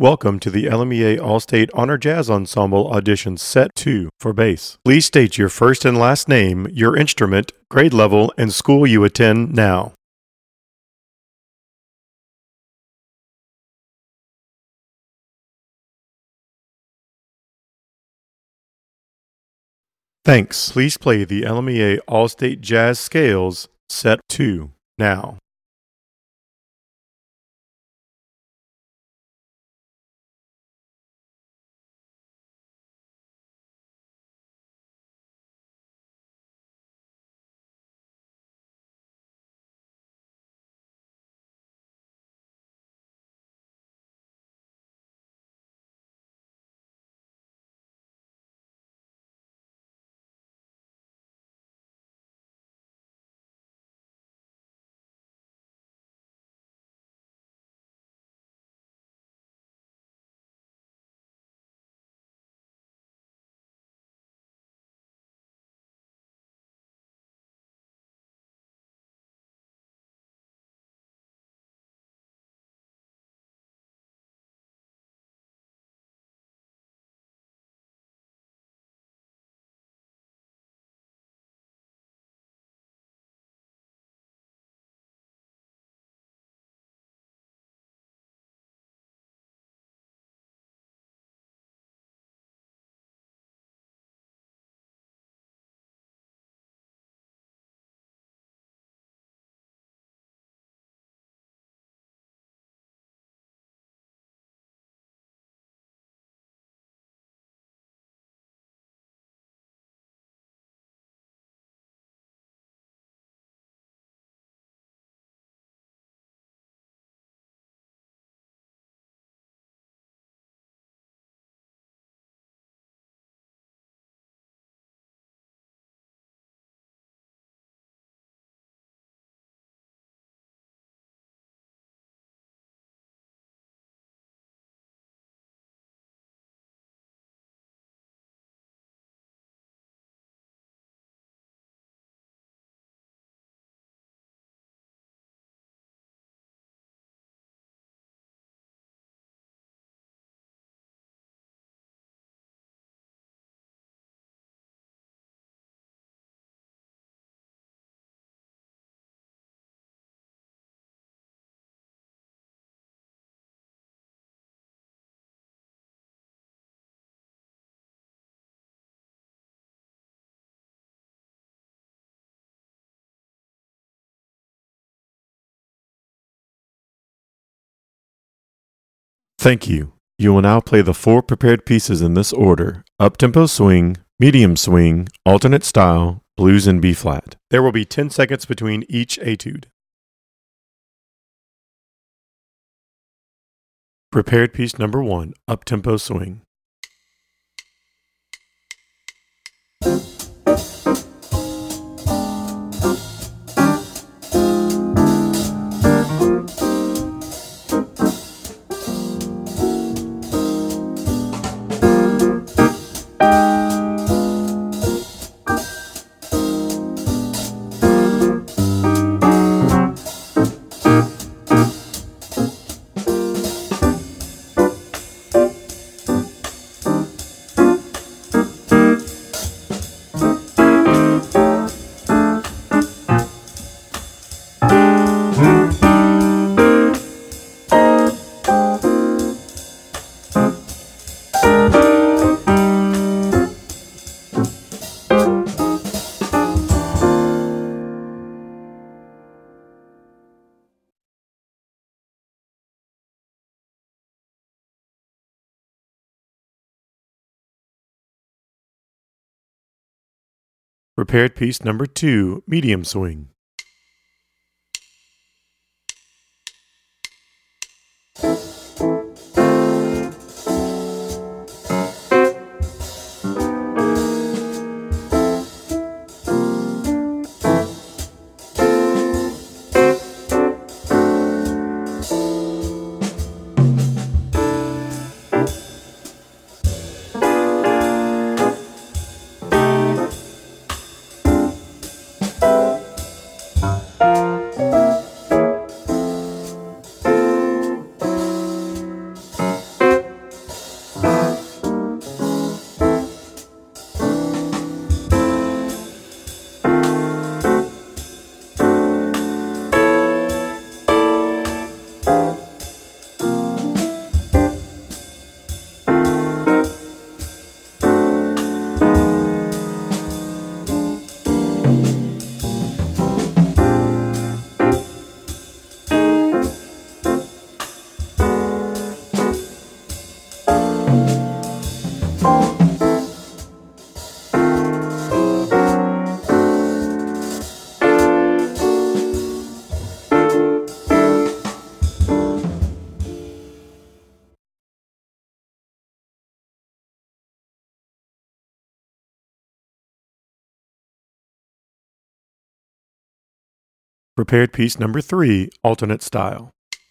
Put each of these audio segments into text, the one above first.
Welcome to the LMEA All-State Honor Jazz Ensemble Audition Set 2 for bass. Please state your first and last name, your instrument, grade level, and school you attend now. Thanks. Please play the LMEA All-State Jazz Scales Set 2 now. Thank you. You will now play the 4 prepared pieces in this order: up-tempo swing, medium swing, alternate style, blues and B-flat. There will be 10 seconds between each etude. Prepared piece number 1, up-tempo swing. Prepared piece number 2, medium swing. Prepared piece number 3, alternate style.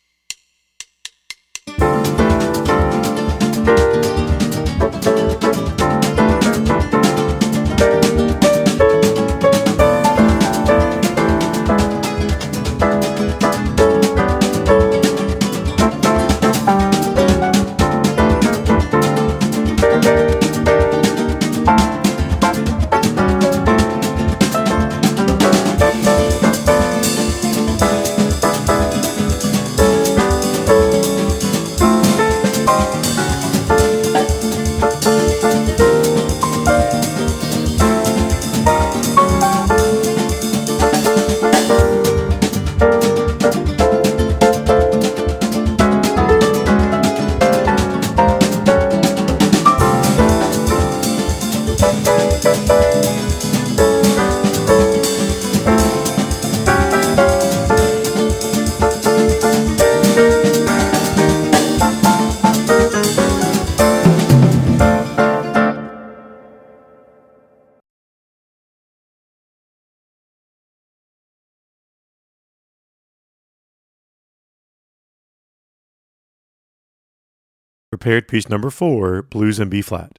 Prepared piece number 4, blues in B flat.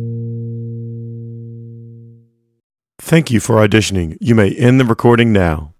Thank you for auditioning. You may end the recording now.